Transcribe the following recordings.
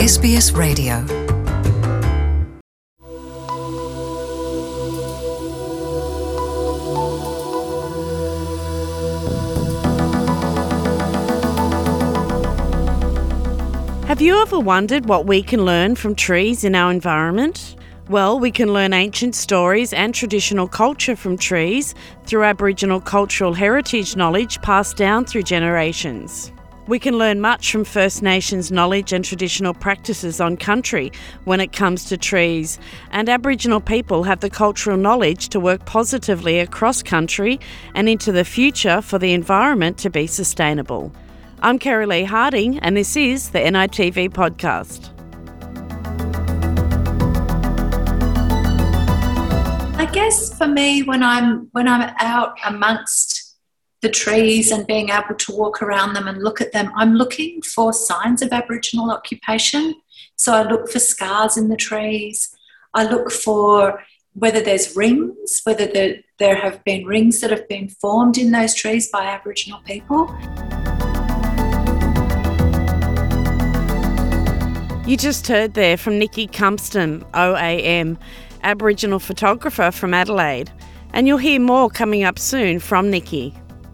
SBS Radio. Have you ever wondered what we can learn from trees in our environment? Well, we can learn ancient stories and traditional culture from trees through Aboriginal cultural heritage knowledge passed down through generations. We can learn much from First Nations knowledge and traditional practices on country when it comes to trees, and Aboriginal people have the cultural knowledge to work positively across country and into the future for the environment to be sustainable. I'm Kerry Lee Harding, and this is the NITV podcast. I guess for me, when I'm out amongst the trees and being able to walk around them and look at them, I'm looking for signs of Aboriginal occupation. So I look for scars in the trees. I look for whether there's rings, whether there have been rings that have been formed in those trees by Aboriginal people. You just heard there from Nikki Cumpston, OAM, Aboriginal photographer from Adelaide. And you'll hear more coming up soon from Nikki.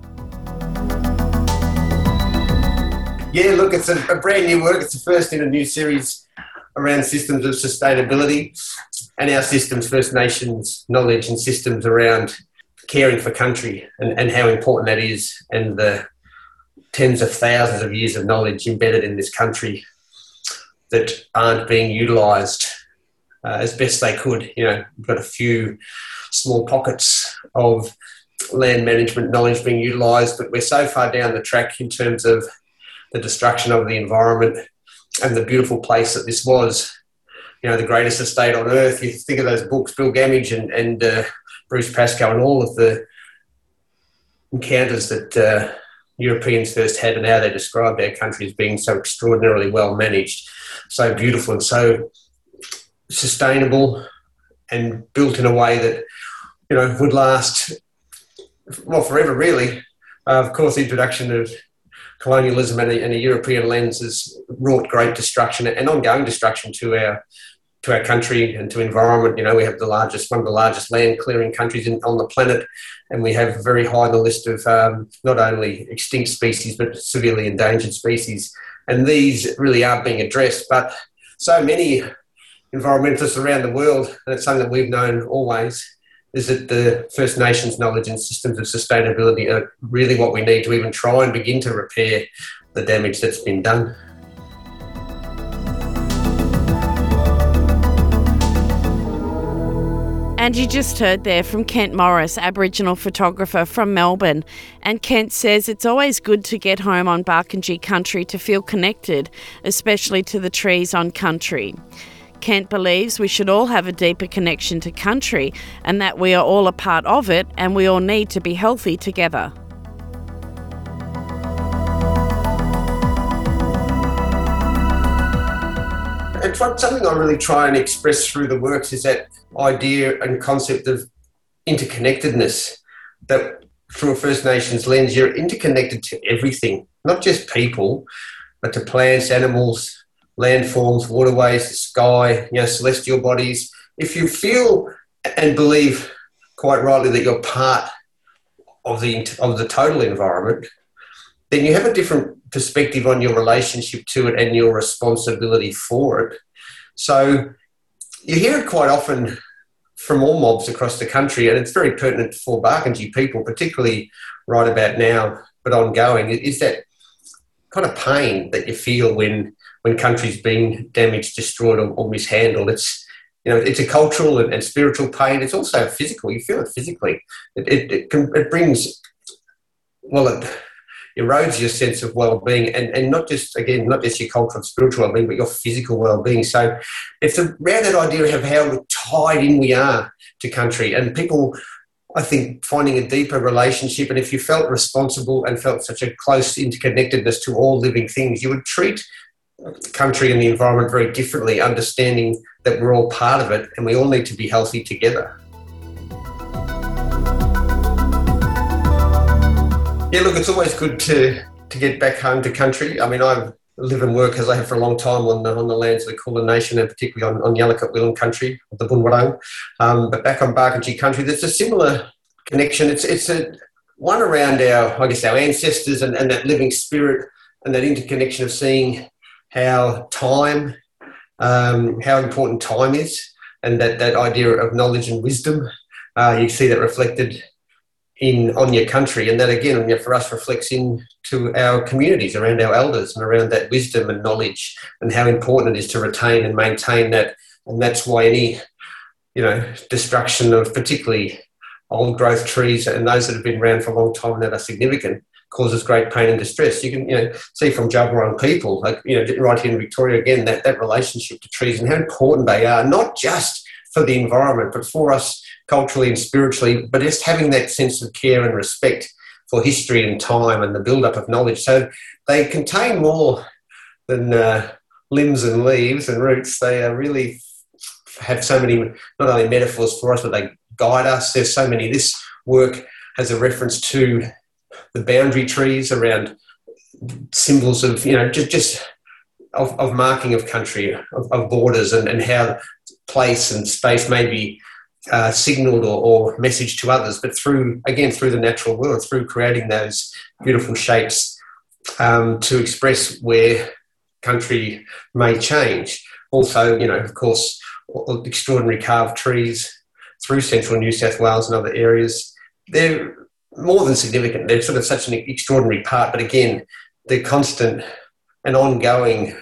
Yeah, look, it's a brand new work. It's the first in a new series around systems of sustainability and our systems, First Nations knowledge and systems around caring for country and how important that is, and the tens of thousands of years of knowledge embedded in this country that aren't being utilised as best they could. You know, we've got a few small pockets of land management knowledge being utilised, but we're so far down the track in terms of the destruction of the environment and the beautiful place that this was, you know, the greatest estate on earth. You think of those books, Bill Gammage and Bruce Pascoe, and all of the encounters that Europeans first had, and how they described our country as being so extraordinarily well managed, so beautiful and so sustainable, and built in a way that, you know, would last, well, forever really. Of course, the introduction of colonialism and a European lens has wrought great destruction and ongoing destruction to our country and to environment. You know, we have one of the largest land clearing countries on the planet, and we have very high on the list of not only extinct species but severely endangered species. And these really aren't being addressed. But so many environmentalists around the world, and it's something that we've known always, is that the First Nations knowledge and systems of sustainability are really what we need to even try and begin to repair the damage that's been done. And you just heard there from Kent Morris, Aboriginal photographer from Melbourne. And Kent says it's always good to get home on Barkindji country to feel connected, especially to the trees on country. Kent believes we should all have a deeper connection to country, and that we are all a part of it, and we all need to be healthy together. And something I really try and express through the works is that idea and concept of interconnectedness, that through a First Nations lens, you're interconnected to everything, not just people, but to plants, animals, landforms, waterways, the sky, you know, celestial bodies. If you feel and believe quite rightly that you're part of the total environment, then you have a different perspective on your relationship to it and your responsibility for it. So you hear it quite often from all mobs across the country, and it's very pertinent for Barkindji people, particularly right about now, but ongoing, is that kind of pain that you feel when country's being damaged, destroyed or mishandled. It's, you know, it's a cultural and spiritual pain. It's also physical. You feel it physically. It brings, well, it erodes your sense of well-being, and not just your cultural and spiritual well-being, but your physical well-being. So it's around that idea of how tied in we are to country, and people, I think, finding a deeper relationship. And if you felt responsible and felt such a close interconnectedness to all living things, you would treat country and the environment very differently, understanding that we're all part of it and we all need to be healthy together. Yeah, look, it's always good to get back home to country. I mean, I've live and work as I have for a long time on the lands of the Kulin Nation, and particularly on Yalukit Willam country, the Bunwarang. But back on Barkindji country, there's a similar connection. It's a one around our ancestors and that living spirit and that interconnection of seeing how time, how important time is, and that idea of knowledge and wisdom. You see that reflected on your country, and that again for us reflects into our communities around our elders and around that wisdom and knowledge and how important it is to retain and maintain that. And that's why any destruction of particularly old growth trees and those that have been around for a long time and that are significant causes great pain and distress. You can see from Jabberung people, right here in Victoria again, that relationship to trees and how important they are, not just for the environment but for us culturally and spiritually, but just having that sense of care and respect for history and time and the build-up of knowledge. So they contain more than limbs and leaves and roots. They really have so many, not only metaphors for us, but they guide us. There's so many. This work has a reference to the boundary trees around symbols of, just of marking of country, of borders and how place and space may be signalled or messaged to others, but through the natural world, through creating those beautiful shapes to express where country may change. Also, of course, extraordinary carved trees through central New South Wales and other areas. They're more than significant. They're sort of such an extraordinary part, but again, the constant and ongoing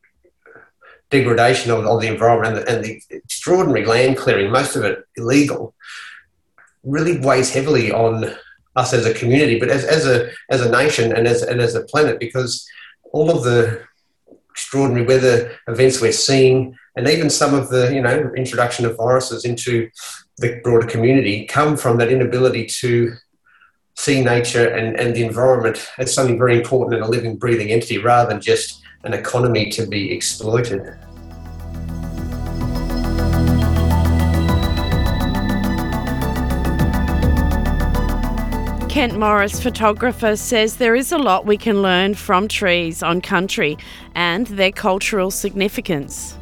degradation of the environment and the extraordinary land clearing, most of it illegal, really weighs heavily on us as a community, but as a nation and as a planet, because all of the extraordinary weather events we're seeing, and even some of the introduction of viruses into the broader community, come from that inability to see nature and the environment as something very important and a living, breathing entity, rather than just an economy to be exploited. Kent Morris, photographer, says there is a lot we can learn from trees on country and their cultural significance.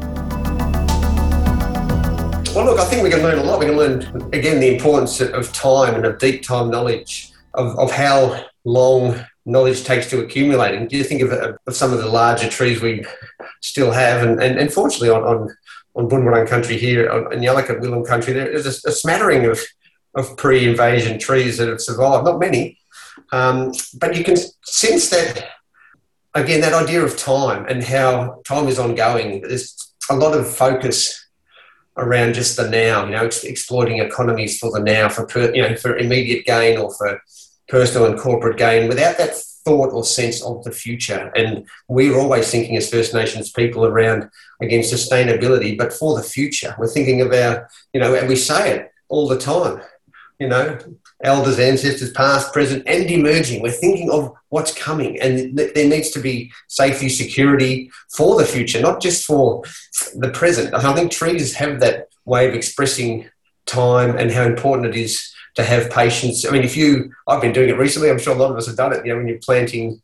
Well, look, I think we can learn a lot. We can learn, again, the importance of time and of deep time knowledge, of how long knowledge takes to accumulate. And do you think of some of the larger trees we still have? And fortunately, on Bunwarang country here, in Yalukit Willam country, there is a smattering of pre-invasion trees that have survived. Not many, but you can sense that, again, that idea of time and how time is ongoing. There's a lot of focus around just the now, exploiting economies for the now, for immediate gain or for personal and corporate gain, without that thought or sense of the future. And we're always thinking as First Nations people around, again, sustainability, but for the future. We're thinking of our, and we say it all the time, elders, ancestors, past, present, and emerging. We're thinking of what's coming, and there needs to be safety, security for the future, not just for the present. I think trees have that way of expressing time and how important it is to have patience. I mean, I've been doing it recently, I'm sure a lot of us have done it, when you're planting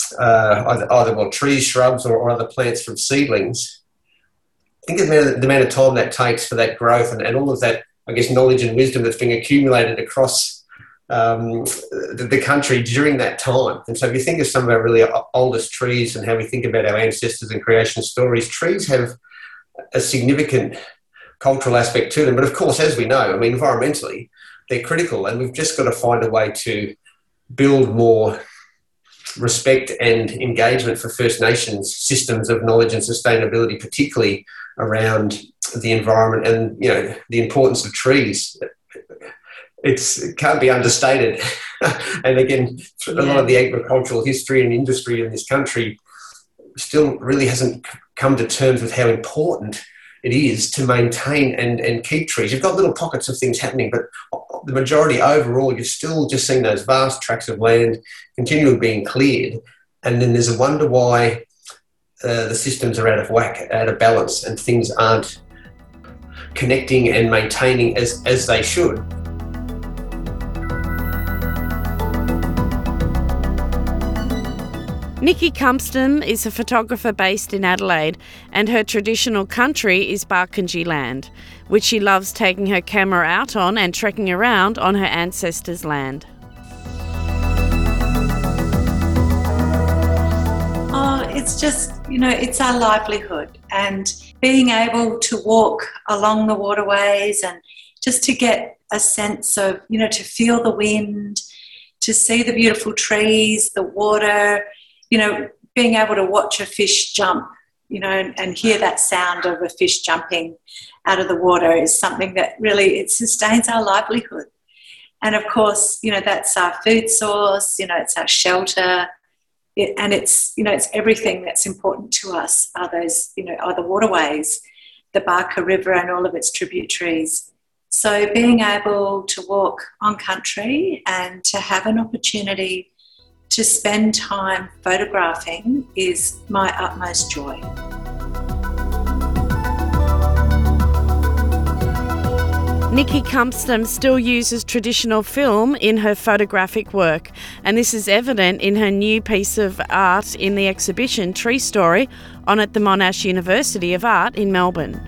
either trees, shrubs, or other plants from seedlings. Think of the amount of time that takes for that growth and all of that, I guess, knowledge and wisdom that's being accumulated across the country during that time. And so if you think of some of our really oldest trees and how we think about our ancestors and creation stories, trees have a significant cultural aspect to them. But of course, as we know, environmentally, they're critical, and we've just got to find a way to build more respect and engagement for First Nations systems of knowledge and sustainability, particularly around the environment and, the importance of trees. It can't be understated. And again, a lot of the agricultural history and industry in this country still really hasn't come to terms with how important it is to maintain and keep trees. You've got little pockets of things happening, but the majority overall, you're still just seeing those vast tracts of land continually being cleared. And then there's a wonder why the systems are out of whack, out of balance, and things aren't connecting and maintaining as they should. Nikki Cumston is a photographer based in Adelaide, and her traditional country is Barkindji land, which she loves taking her camera out on and trekking around on her ancestors' land. Oh, it's just, it's our livelihood, and being able to walk along the waterways and just to get a sense of, to feel the wind, to see the beautiful trees, the water, being able to watch a fish jump, and hear that sound of a fish jumping out of the water is something that really, it sustains our livelihood. And of course, that's our food source, it's our shelter, and it's everything that's important to us are those, are the waterways, the Barker River and all of its tributaries. So being able to walk on country and to have an opportunity to spend time photographing is my utmost joy. Nikki Cumston still uses traditional film in her photographic work, and this is evident in her new piece of art in the exhibition Tree Story on at the Monash University of Art in Melbourne.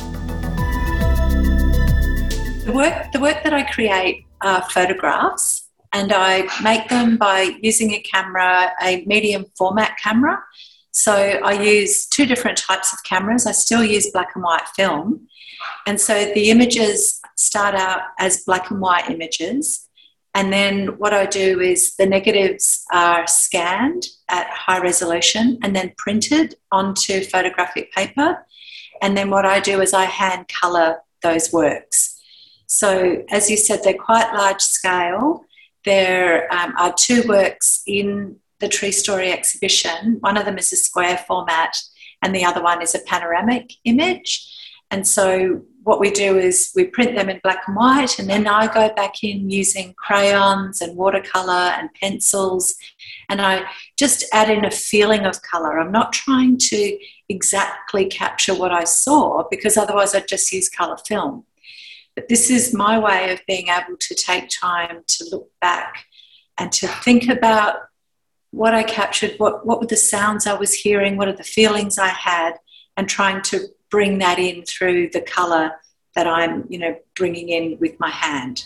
The work that I create are photographs, and I make them by using a medium format camera. So I use two different types of cameras. I still use black and white film. And so the images start out as black and white images. And then what I do is the negatives are scanned at high resolution and then printed onto photographic paper. And then what I do is I hand colour those works. So as you said, they're quite large scale. There are two works in the Tree Story exhibition. One of them is a square format and the other one is a panoramic image. And so what we do is we print them in black and white, and then I go back in using crayons and watercolour and pencils, and I just add in a feeling of colour. I'm not trying to exactly capture what I saw, because otherwise I'd just use colour film. But this is my way of being able to take time to look back and to think about what I captured, what were the sounds I was hearing, what are the feelings I had, and trying to bring that in through the colour that I'm, bringing in with my hand.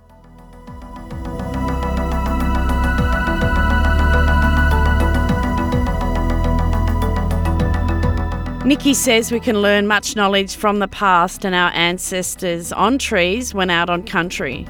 Nikki says we can learn much knowledge from the past and our ancestors on trees when out on country.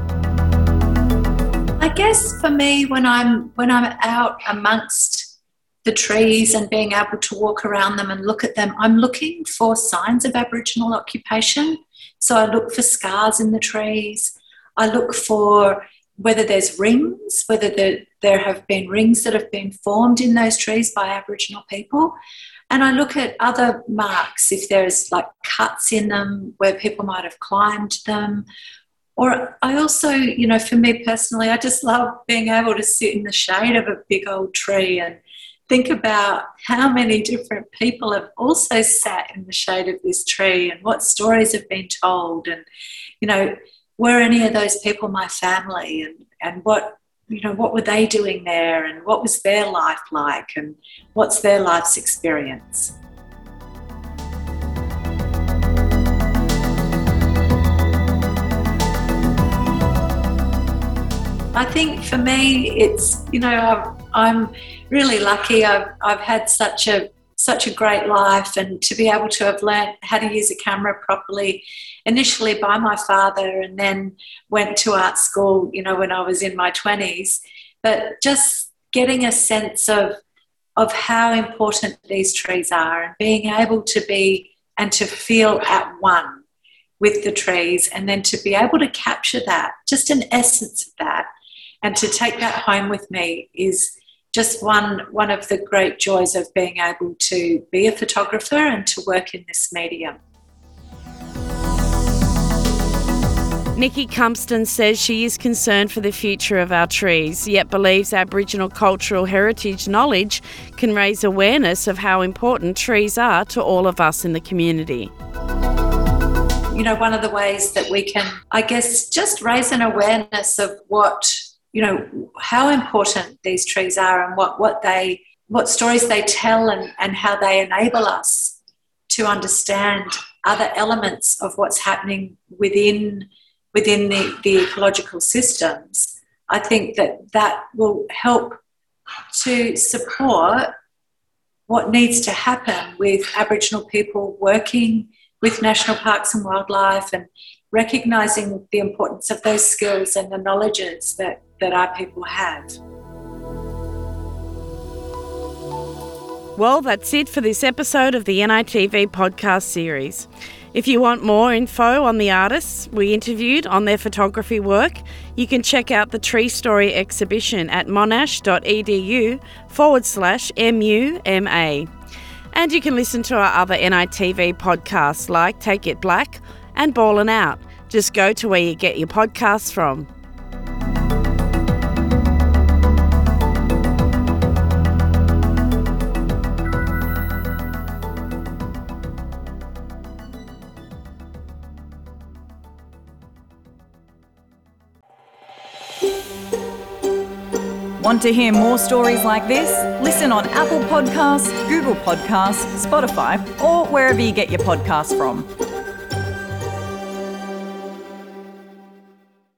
I guess for me, when I'm out amongst the trees and being able to walk around them and look at them, I'm looking for signs of Aboriginal occupation. So I look for scars in the trees. I look for whether there's rings, whether there have been rings that have been formed in those trees by Aboriginal people. And I look at other marks, if there's like cuts in them where people might have climbed them. Or I also, for me personally, I just love being able to sit in the shade of a big old tree and think about how many different people have also sat in the shade of this tree and what stories have been told, and, were any of those people my family, and what were they doing there, and what was their life like, and what's their life's experience. I think for me, it's, I'm really lucky. I've had such a great life, and to be able to have learnt how to use a camera properly, initially by my father, and then went to art school, when I was in my 20s. But just getting a sense of how important these trees are, and being able to be and to feel at one with the trees, and then to be able to capture that, just an essence of that, and to take that home with me is just one of the great joys of being able to be a photographer and to work in this medium. Nikki Cumston says she is concerned for the future of our trees, yet believes Aboriginal cultural heritage knowledge can raise awareness of how important trees are to all of us in the community. One of the ways that we can, I guess, just raise an awareness of what, how important these trees are and what they what stories they tell and how they enable us to understand other elements of what's happening within the ecological systems, I think that will help to support what needs to happen with Aboriginal people working with national parks and wildlife, and recognising the importance of those skills and the knowledges that our people have. Well, that's it for this episode of the NITV podcast series. If you want more info on the artists we interviewed on their photography work, you can check out the Tree Story exhibition at monash.edu/MUMA. And you can listen to our other NITV podcasts like Take It Black and Ballin' Out. Just go to where you get your podcasts from. Want to hear more stories like this? Listen on Apple Podcasts, Google Podcasts, Spotify, or wherever you get your podcasts from.